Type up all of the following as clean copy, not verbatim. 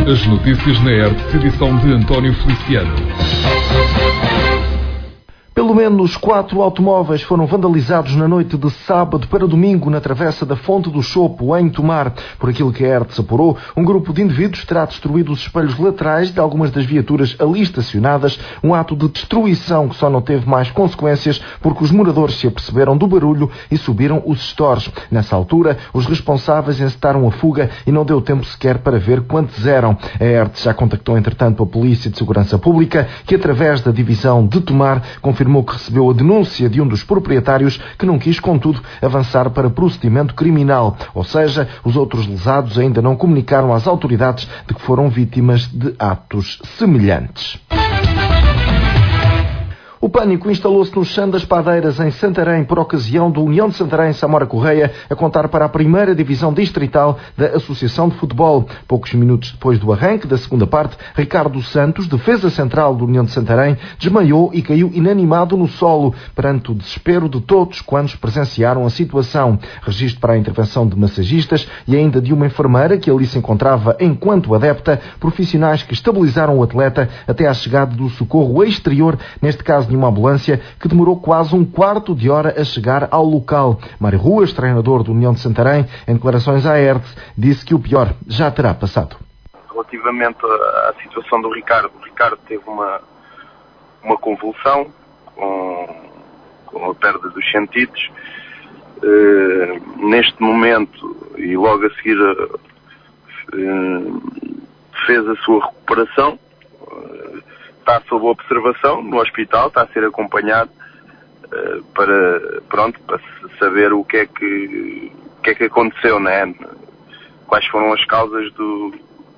As notícias na ERTE, edição de António Feliciano. Pelo menos 4 automóveis foram vandalizados na noite de sábado para domingo na travessa da Fonte do Chopo, em Tomar. Por aquilo que a ERTE apurou, um grupo de indivíduos terá destruído os espelhos laterais de algumas das viaturas ali estacionadas, um ato de destruição que só não teve mais consequências porque os moradores se aperceberam do barulho e subiram os stores. Nessa altura, os responsáveis encetaram a fuga e não deu tempo sequer para ver quantos eram. A ERTE já contactou, entretanto, a Polícia de Segurança Pública, que através da divisão de Tomar confirmou que recebeu a denúncia de um dos proprietários que não quis, contudo, avançar para procedimento criminal. Ou seja, os outros lesados ainda não comunicaram às autoridades de que foram vítimas de atos semelhantes. O pânico instalou-se no Chão das Padeiras, em Santarém, por ocasião do União de Santarém Samora Correia a contar para a primeira divisão distrital da Associação de Futebol. Poucos minutos depois do arranque da segunda parte, Ricardo Santos, defesa central do União de Santarém, desmaiou e caiu inanimado no solo, perante o desespero de todos quantos presenciaram a situação. Registro para a intervenção de massagistas e ainda de uma enfermeira que ali se encontrava enquanto adepta, profissionais que estabilizaram o atleta até à chegada do socorro exterior, neste caso de uma ambulância que demorou quase um quarto de hora a chegar ao local. Mário Ruas, treinador do União de Santarém, em declarações à ERTE, disse que o pior já terá passado. Relativamente à situação do Ricardo, o Ricardo teve uma convulsão com a perda dos sentidos. Neste momento, e logo a seguir, fez a sua recuperação. Está sob observação no hospital, está a ser acompanhado para saber o que é que aconteceu, né? Quais foram as causas do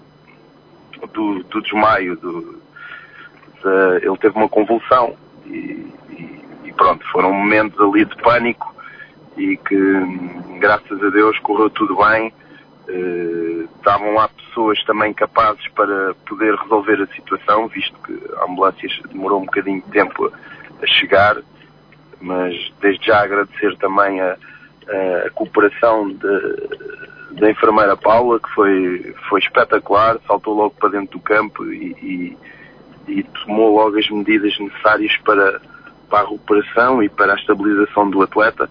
desmaio. Ele teve uma convulsão e pronto, foram momentos ali de pânico e que, graças a Deus, correu tudo bem. Estavam lá pessoas também capazes para poder resolver a situação, visto que a ambulância demorou um bocadinho de tempo a chegar, mas desde já agradecer também a cooperação da enfermeira Paula, que foi espetacular, saltou logo para dentro do campo e tomou logo as medidas necessárias para a recuperação e para a estabilização do atleta.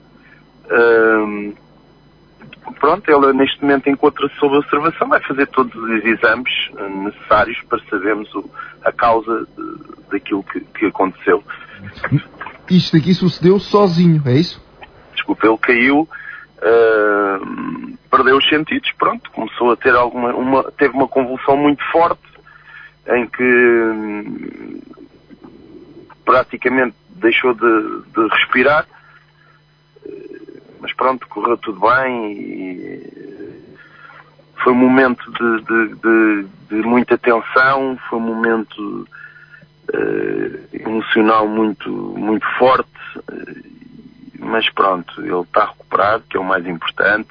Pronto, ela neste momento encontra-se sob observação, vai fazer todos os exames necessários para sabermos a causa daquilo que aconteceu. Isto aqui sucedeu sozinho, é isso? Desculpa, ele caiu, perdeu os sentidos, pronto, começou a ter teve uma convulsão muito forte, em que praticamente deixou de respirar. Mas pronto, correu tudo bem e foi um momento de muita tensão, foi um momento emocional muito forte, mas pronto, ele está recuperado, que é o mais importante,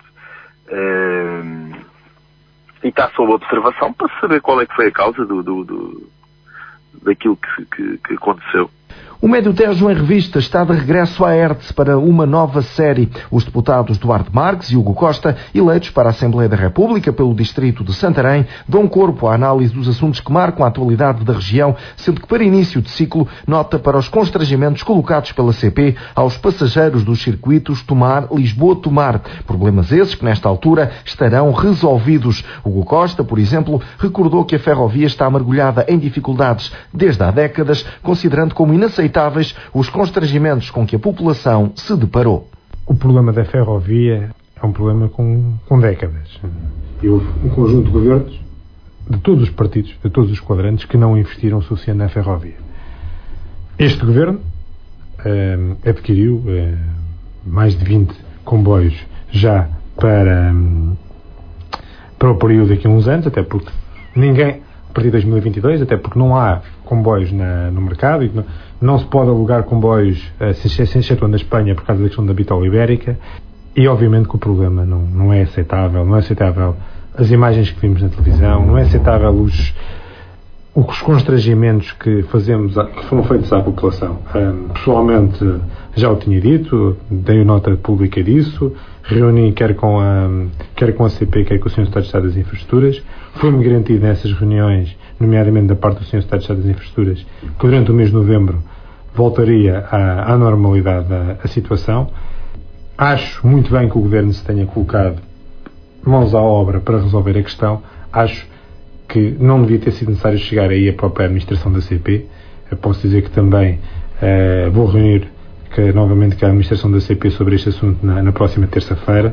e está sob observação para saber qual é que foi a causa daquilo que aconteceu. O Médio Tejo em Revista está de regresso à ERTE para uma nova série. Os deputados Duarte Marques e Hugo Costa, eleitos para a Assembleia da República pelo distrito de Santarém, dão corpo à análise dos assuntos que marcam a atualidade da região, sendo que para início de ciclo, nota para os constrangimentos colocados pela CP aos passageiros dos circuitos Tomar-Lisboa-Tomar. Problemas esses que nesta altura estarão resolvidos. Hugo Costa, por exemplo, recordou que a ferrovia está mergulhada em dificuldades desde há décadas, considerando como inaceitáveis os constrangimentos com que a população se deparou. O problema da ferrovia é um problema com décadas. E houve um conjunto de governos, de todos os partidos, de todos os quadrantes, que não investiram o suficiente na ferrovia. Este governo adquiriu mais de 20 comboios já para o período daqui a uns anos, até porque a partir de 2022, até porque não há comboios no mercado e não se pode alugar comboios sem excetuando a Espanha por causa da questão da bitola ibérica, e obviamente que o problema não é aceitável, não é aceitável as imagens que vimos na televisão, não é aceitável os constrangimentos que foram feitos à população. Pessoalmente já o tinha dito, dei nota pública disso, reuni quer com a CP, quer com o Sr. Secretário de Estado das Infraestruturas. Foi-me garantido nessas reuniões, nomeadamente da parte do Sr. Secretário de Estado das Infraestruturas, que durante o mês de novembro voltaria à normalidade a situação. Acho muito bem que o Governo se tenha colocado mãos à obra para resolver a questão. Acho que não devia ter sido necessário chegar aí a própria administração da CP. Eu posso dizer que também vou reunir novamente com a administração da CP sobre este assunto na próxima terça-feira,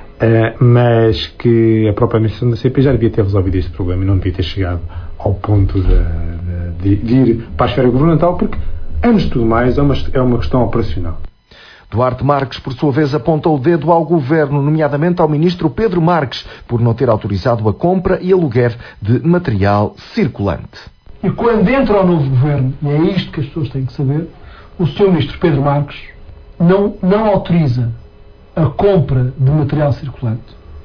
mas que a própria administração da CP já devia ter resolvido este problema e não devia ter chegado ao ponto de ir para a esfera governamental, porque, antes de tudo mais, é uma questão operacional. Duarte Marques, por sua vez, aponta o dedo ao Governo, nomeadamente ao Ministro Pedro Marques, por não ter autorizado a compra e aluguer de material circulante. E quando entra o novo Governo, e é isto que as pessoas têm que saber, o Sr. Ministro Pedro Marques não autoriza a compra de material circulante,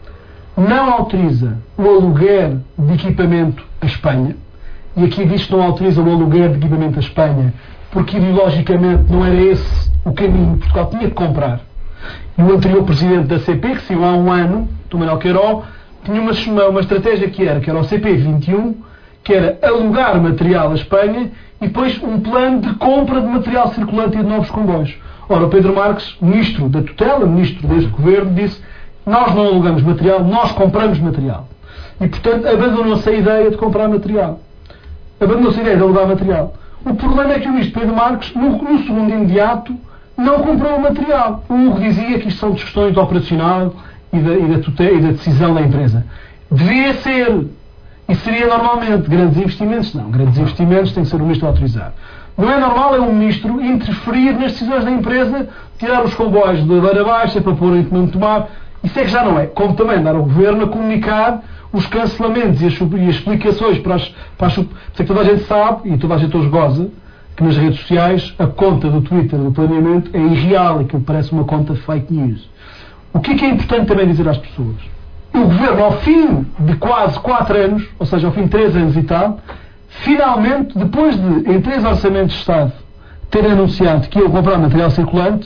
não autoriza o aluguer de equipamento à Espanha, e aqui diz que não autoriza o aluguer de equipamento à Espanha porque ideologicamente não era esse o caminho. Portugal tinha que comprar. E o anterior presidente da CP, que saiu há um ano, do Manuel Queiró, tinha uma estratégia que era o CP21, que era alugar material à Espanha e depois um plano de compra de material circulante e de novos comboios. Ora, o Pedro Marques, ministro da tutela, ministro deste governo, disse: nós não alugamos material, nós compramos material. E, portanto, abandonou-se a ideia de comprar material. Abandonou-se a ideia de alugar material. O problema é que o ministro Pedro Marques, no segundo imediato, não comprou o material. O Hugo dizia que isto são questões operacional e da tutela e da decisão da empresa. Devia ser, e seria normalmente, grandes investimentos. Não, grandes investimentos tem que ser o ministro a autorizar. Não é normal o ministro interferir nas decisões da empresa, tirar os comboios da Beira Baixa para pôr em comando de tomar. Isso é que já não é. Como também dar ao Governo a comunicar os cancelamentos e as explicações para as que toda a gente sabe, e toda a gente hoje goza, que nas redes sociais a conta do Twitter do planeamento é irreal, aquilo parece uma conta fake news. O que é importante também dizer às pessoas? O Governo, ao fim de quase 4 anos, ou seja, ao fim de 3 anos e tal, finalmente, depois de, em 3 orçamentos de Estado, ter anunciado que ia comprar material circulante,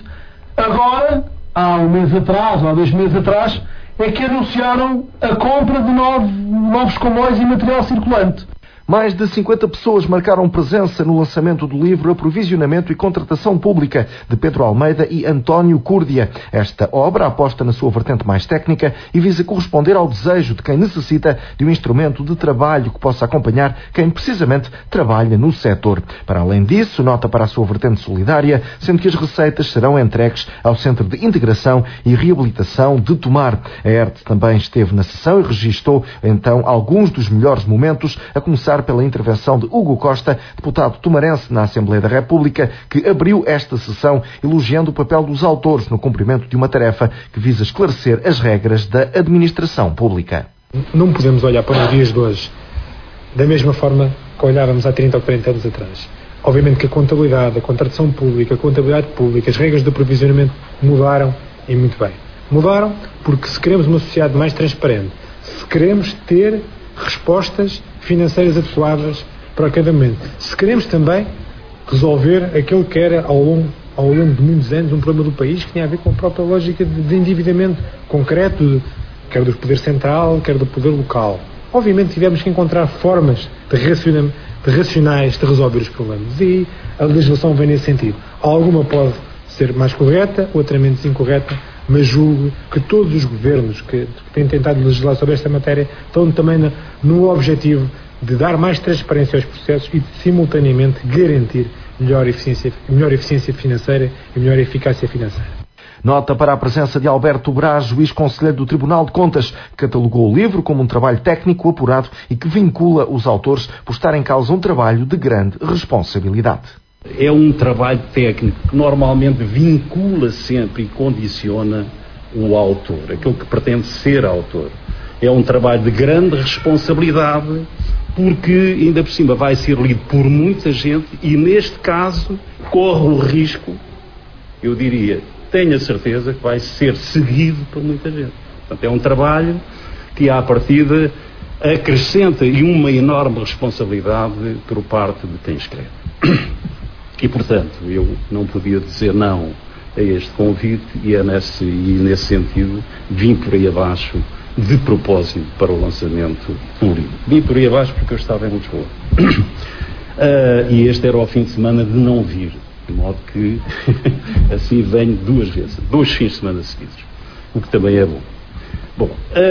agora, há um mês atrás, ou há 2 meses atrás, é que anunciaram a compra de novos comboios e material circulante. Mais de 50 pessoas marcaram presença no lançamento do livro Aprovisionamento e Contratação Pública, de Pedro Almeida e António Cúrdia. Esta obra aposta na sua vertente mais técnica e visa corresponder ao desejo de quem necessita de um instrumento de trabalho que possa acompanhar quem precisamente trabalha no setor. Para além disso, nota para a sua vertente solidária, sendo que as receitas serão entregues ao Centro de Integração e Reabilitação de Tomar. A ERTE também esteve na sessão e registou então alguns dos melhores momentos, a começar pela intervenção de Hugo Costa, deputado tomarense na Assembleia da República, que abriu esta sessão elogiando o papel dos autores no cumprimento de uma tarefa que visa esclarecer as regras da administração pública. Não podemos olhar para os dias de hoje da mesma forma que olhávamos há 30 ou 40 anos atrás. Obviamente que a contabilidade, a contratação pública, a contabilidade pública, as regras de aprovisionamento mudaram, e muito bem. Mudaram porque se queremos uma sociedade mais transparente, se queremos ter respostas financeiras adequadas para cada momento, se queremos também resolver aquilo que era ao longo de muitos anos um problema do país que tinha a ver com a própria lógica de endividamento concreto, quer do poder central, quer do poder local. Obviamente tivemos que encontrar formas racionais de resolver os problemas, e a legislação vem nesse sentido. Alguma pode ser mais correta, outra menos incorreta, mas julgo que todos os governos que têm tentado legislar sobre esta matéria estão também no objetivo de dar mais transparência aos processos e de, simultaneamente, garantir melhor eficiência financeira e melhor eficácia financeira. Nota para a presença de Alberto Braz, juiz conselheiro do Tribunal de Contas, que catalogou o livro como um trabalho técnico apurado e que vincula os autores por estar em causa um trabalho de grande responsabilidade. É um trabalho técnico que normalmente vincula sempre e condiciona o autor, aquele que pretende ser autor. É um trabalho de grande responsabilidade, porque ainda por cima vai ser lido por muita gente e neste caso corre o risco, eu diria, tenho a certeza que vai ser seguido por muita gente. Portanto, é um trabalho que à partida acrescenta e uma enorme responsabilidade por parte de quem escreve. E, portanto, eu não podia dizer não a este convite e nesse sentido vim por aí abaixo de propósito para o lançamento do livro. Vim por aí abaixo porque eu estava em Lisboa. E este era o fim de semana de não vir, de modo que assim venho 2 vezes, 2 fins de semana seguidos, o que também é bom. Bom,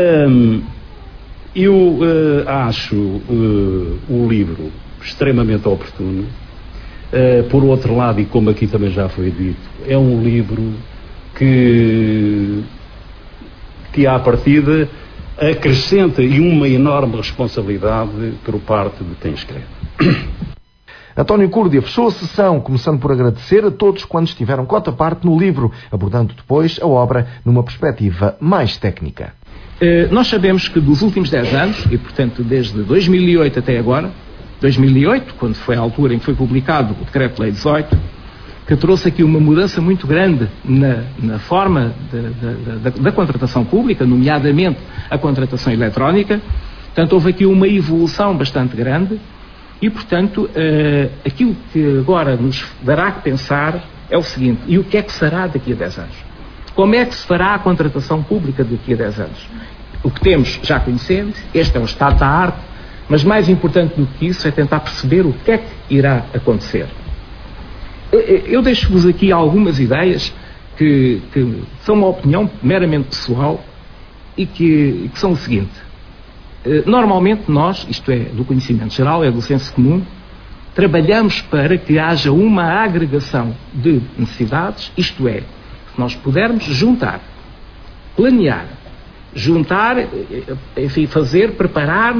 eu acho o livro extremamente oportuno. Por outro lado, e como aqui também já foi dito, é um livro que à partida acrescenta e uma enorme responsabilidade por parte de quem escreve. António Cúrdia fechou a sessão, começando por agradecer a todos quantos estiveram cota à parte no livro, abordando depois a obra numa perspectiva mais técnica. Nós sabemos que dos últimos 10 anos, e portanto desde 2008 até agora, 2008, quando foi a altura em que foi publicado o Decreto-Lei 18, que trouxe aqui uma mudança muito grande na forma da contratação pública, nomeadamente a contratação eletrónica. Portanto, houve aqui uma evolução bastante grande e, portanto, aquilo que agora nos dará que pensar é o seguinte: e o que é que será daqui a 10 anos? Como é que se fará a contratação pública daqui a 10 anos? O que temos já conhecemos, este é o estado da arte, mas mais importante do que isso é tentar perceber o que é que irá acontecer. Eu deixo-vos aqui algumas ideias que são uma opinião meramente pessoal e que são o seguinte. Normalmente nós, isto é do conhecimento geral, é do senso comum, trabalhamos para que haja uma agregação de necessidades, isto é, se nós pudermos juntar, planear, enfim, preparar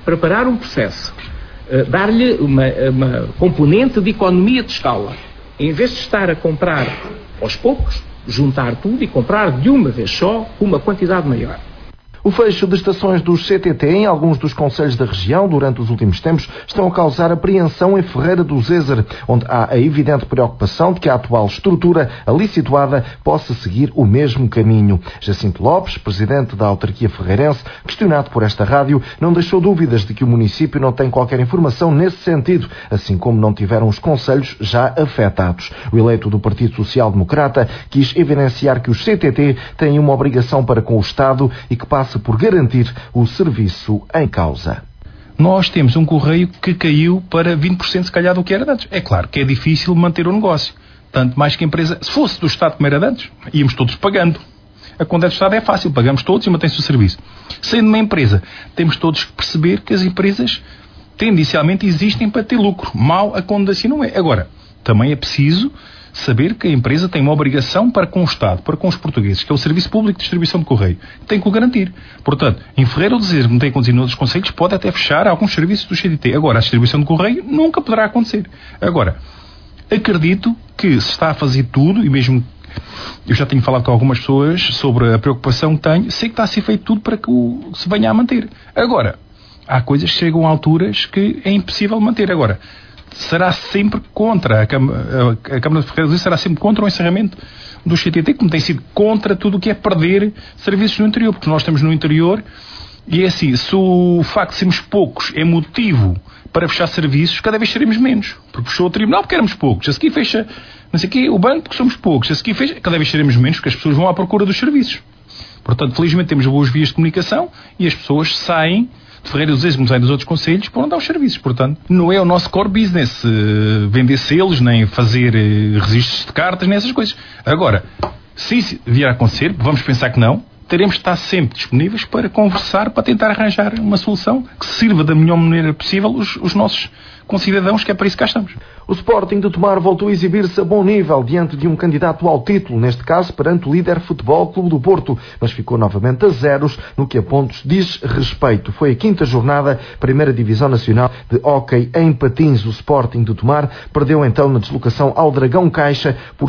um processo, dar-lhe uma componente de economia de escala. Em vez de estar a comprar aos poucos, juntar tudo e comprar de uma vez só uma quantidade maior. O fecho de estações dos CTT em alguns dos concelhos da região durante os últimos tempos estão a causar apreensão em Ferreira do Zézer, onde há a evidente preocupação de que a atual estrutura ali situada possa seguir o mesmo caminho. Jacinto Lopes, presidente da autarquia ferreirense, questionado por esta rádio, não deixou dúvidas de que o município não tem qualquer informação nesse sentido, assim como não tiveram os concelhos já afetados. O eleito do Partido Social Democrata quis evidenciar que os CTT têm uma obrigação para com o Estado e que passa por garantir o serviço em causa. Nós temos um correio que caiu para 20% se calhar do que era antes. É claro que é difícil manter o negócio. Tanto mais que a empresa, se fosse do Estado como era antes, íamos todos pagando. A conta do Estado é fácil, pagamos todos e mantém-se o serviço. Sendo uma empresa, temos todos que perceber que as empresas tendencialmente existem para ter lucro. Mal a conta assim não é. Agora, também é preciso saber que a empresa tem uma obrigação para com o Estado, para com os portugueses, que é o Serviço Público de Distribuição de Correio. Tem que o garantir. Portanto, em Ferreira do Zézer, como tem acontecido nos outros concelhos, pode até fechar alguns serviços do CTT. Agora, a distribuição de correio nunca poderá acontecer. Agora, acredito que se está a fazer tudo, e mesmo eu já tenho falado com algumas pessoas sobre a preocupação que tenho, sei que está a ser feito tudo para que se venha a manter. Agora, há coisas que chegam a alturas que é impossível manter. Agora, será sempre contra, a Câmara de Ferreira do Zézer será sempre contra o encerramento do CTT, como tem sido contra tudo o que é perder serviços no interior, porque nós estamos no interior e é assim, se o facto de sermos poucos é motivo para fechar serviços, cada vez seremos menos, porque fechou o tribunal porque éramos poucos, a seguir fecha, não sei o quê, o banco porque somos poucos, a seguir fecha, cada vez seremos menos porque as pessoas vão à procura dos serviços. Portanto, felizmente temos boas vias de comunicação e as pessoas saem de Ferreira do Zézer, como saem dos outros concelhos, para onde dá os serviços. Portanto, não é o nosso core business vender selos, nem fazer registros de cartas, nem essas coisas. Agora, se isso vier a acontecer, vamos pensar que não, teremos de estar sempre disponíveis para conversar, para tentar arranjar uma solução que sirva da melhor maneira possível os nossos concidadãos, que é para isso que cá estamos. O Sporting de Tomar voltou a exibir-se a bom nível diante de um candidato ao título, neste caso perante o líder Futebol Clube do Porto, mas ficou novamente a zeros no que a pontos diz respeito. Foi a 5ª jornada, Primeira Divisão Nacional de Hóquei em Patins. O Sporting de Tomar perdeu então na deslocação ao Dragão Caixa por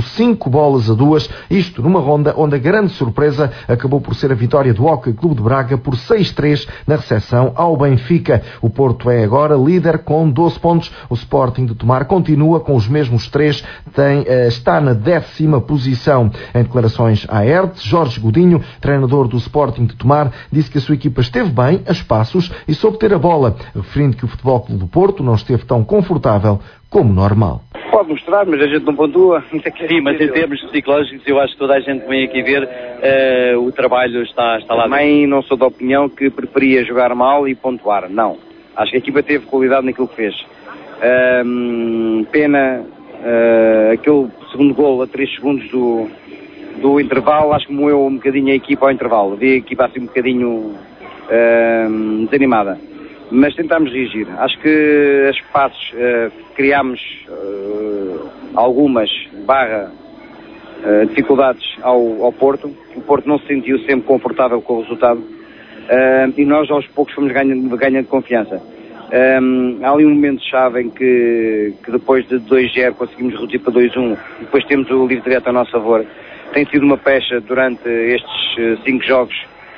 5-2, isto numa ronda onde a grande surpresa acabou por ser a vitória do Hóquei Clube de Braga por 6-3 na recepção ao Benfica. O Porto é agora líder com 12 pontos. O Sporting de Tomar continua com os mesmos 3, está na 10ª posição. Em declarações à ERT, Jorge Godinho, treinador do Sporting de Tomar, disse que a sua equipa esteve bem, a espaços, e soube ter a bola, referindo que o Futebol Clube do Porto não esteve tão confortável como normal. Pode mostrar, mas a gente não pontua. Sim, mas em termos psicológicos, eu acho que toda a gente que vem aqui ver, o trabalho está lá. Também não sou da opinião que preferia jogar mal e pontuar. Não. Acho que a equipa teve qualidade naquilo que fez. Pena, aquele segundo golo a 3 segundos do intervalo, acho que moeu um bocadinho a equipa ao intervalo. Vi a equipa assim um bocadinho desanimada. Mas tentámos reagir. Acho que as passes criámos algumas dificuldades ao Porto. O Porto não se sentiu sempre confortável com o resultado e nós aos poucos fomos ganhando confiança. Há ali um momento-chave em que depois de 2-0 conseguimos reduzir para 2-1 e depois temos o livre direto a nosso favor. Tem sido uma pecha durante estes 5 jogos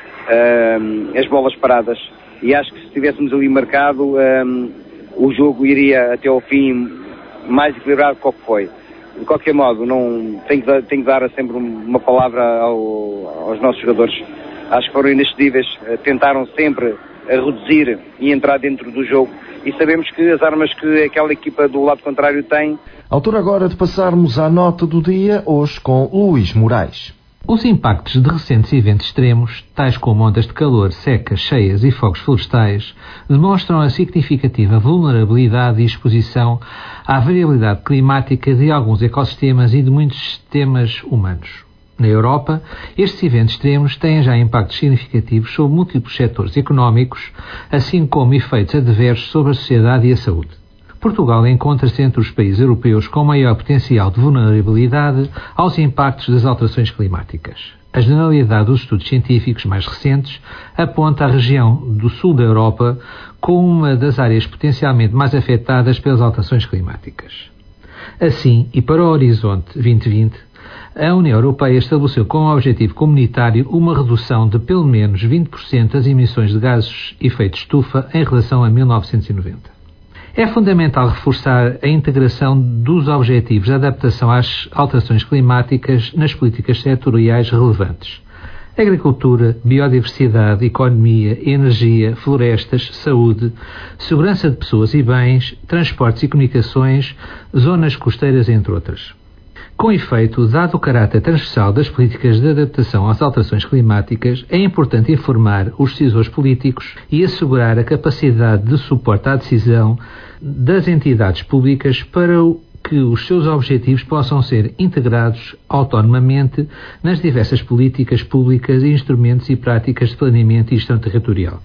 as bolas paradas. E acho que se tivéssemos ali marcado, o jogo iria até ao fim mais equilibrado do que foi. De qualquer modo, tenho que dar sempre uma palavra aos nossos jogadores. Acho que foram inexcedíveis, tentaram sempre reduzir e entrar dentro do jogo. E sabemos que as armas que aquela equipa do lado contrário tem... Altura agora de passarmos à nota do dia, hoje com Luís Moraes. Os impactos de recentes eventos extremos, tais como ondas de calor, secas, cheias e fogos florestais, demonstram a significativa vulnerabilidade e exposição à variabilidade climática de alguns ecossistemas e de muitos sistemas humanos. Na Europa, estes eventos extremos têm já impactos significativos sobre múltiplos setores económicos, assim como efeitos adversos sobre a sociedade e a saúde. Portugal encontra-se entre os países europeus com maior potencial de vulnerabilidade aos impactos das alterações climáticas. A generalidade dos estudos científicos mais recentes aponta a região do sul da Europa como uma das áreas potencialmente mais afetadas pelas alterações climáticas. Assim, e para o horizonte 2020, a União Europeia estabeleceu como objetivo comunitário uma redução de pelo menos 20% das emissões de gases de efeito de estufa em relação a 1990. É fundamental reforçar a integração dos objetivos de adaptação às alterações climáticas nas políticas setoriais relevantes. Agricultura, biodiversidade, economia, energia, florestas, saúde, segurança de pessoas e bens, transportes e comunicações, zonas costeiras, entre outras. Com efeito, dado o caráter transversal das políticas de adaptação às alterações climáticas, é importante informar os decisores políticos e assegurar a capacidade de suporte à decisão das entidades públicas para que os seus objetivos possam ser integrados autonomamente nas diversas políticas públicas, instrumentos e práticas de planeamento e gestão territorial.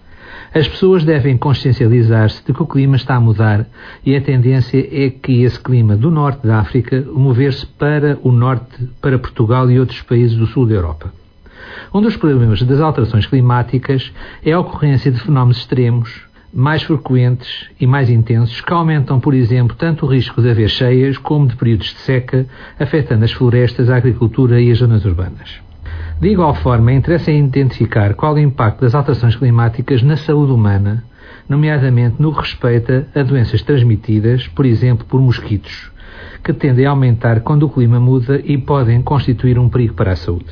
As pessoas devem consciencializar-se de que o clima está a mudar e a tendência é que esse clima do norte da África mover-se para o norte, para Portugal e outros países do sul da Europa. Um dos problemas das alterações climáticas é a ocorrência de fenómenos extremos, mais frequentes e mais intensos, que aumentam, por exemplo, tanto o risco de haver cheias como de períodos de seca, afetando as florestas, a agricultura e as zonas urbanas. De igual forma, interessa identificar qual o impacto das alterações climáticas na saúde humana, nomeadamente no que respeita a doenças transmitidas, por exemplo, por mosquitos, que tendem a aumentar quando o clima muda e podem constituir um perigo para a saúde.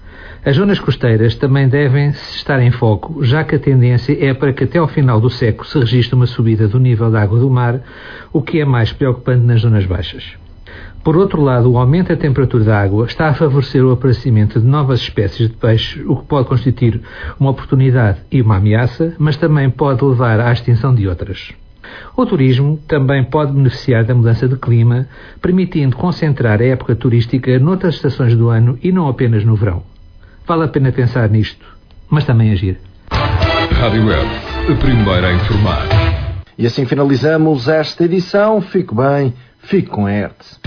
As zonas costeiras também devem estar em foco, já que a tendência é para que até ao final do século se registre uma subida do nível da água do mar, o que é mais preocupante nas zonas baixas. Por outro lado, o aumento da temperatura da água está a favorecer o aparecimento de novas espécies de peixe, o que pode constituir uma oportunidade e uma ameaça, mas também pode levar à extinção de outras. O turismo também pode beneficiar da mudança de clima, permitindo concentrar a época turística noutras estações do ano e não apenas no verão. Vale a pena pensar nisto, mas também agir. Rádio Hertz, a primeira a informar. E assim finalizamos esta edição. Fique bem, fique com a Hertz.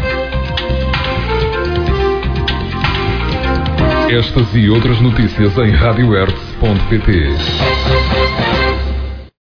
Estas e outras notícias em radiohertz.pt.